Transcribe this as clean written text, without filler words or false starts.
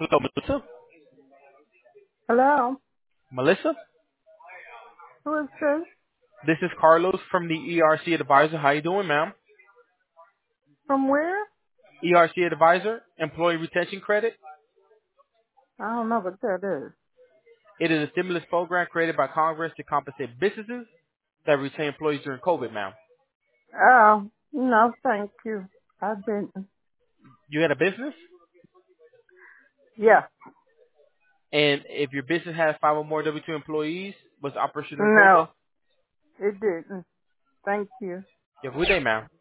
Hello, Melissa. Hello? Melissa, Who is this? this is Carlos from the ERC Advisor. How you doing, ma'am? From where? ERC Advisor, Employee Retention Credit. I don't know what that is. It is a stimulus program created by Congress to compensate businesses that retain employees during COVID, ma'am. Oh, no, thank you. I've been, You had a business, yeah, and if your business has 5 or more W-2 employees, was operational during COVID? no, it didn't. Thank you. You have a good day, ma'am.